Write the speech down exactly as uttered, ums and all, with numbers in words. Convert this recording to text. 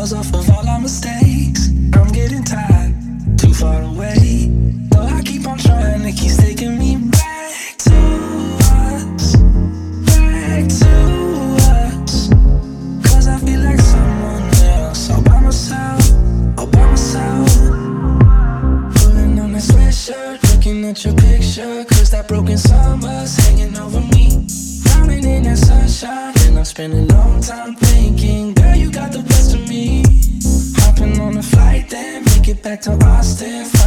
scars off of all our mistakes. I'm getting tired, too far away. Though I keep on trying, it keeps taking me back to us, back to us. Cause I feel like someone else, all by myself, all by myself. Pulling on that sweatshirt, looking at your picture. Cause that broken summer's hanging over me. Drowning in that sunshine, and I'm spending a long time thinking, girl, you got the best of me. Hopping on a flight, then make it back to Austin.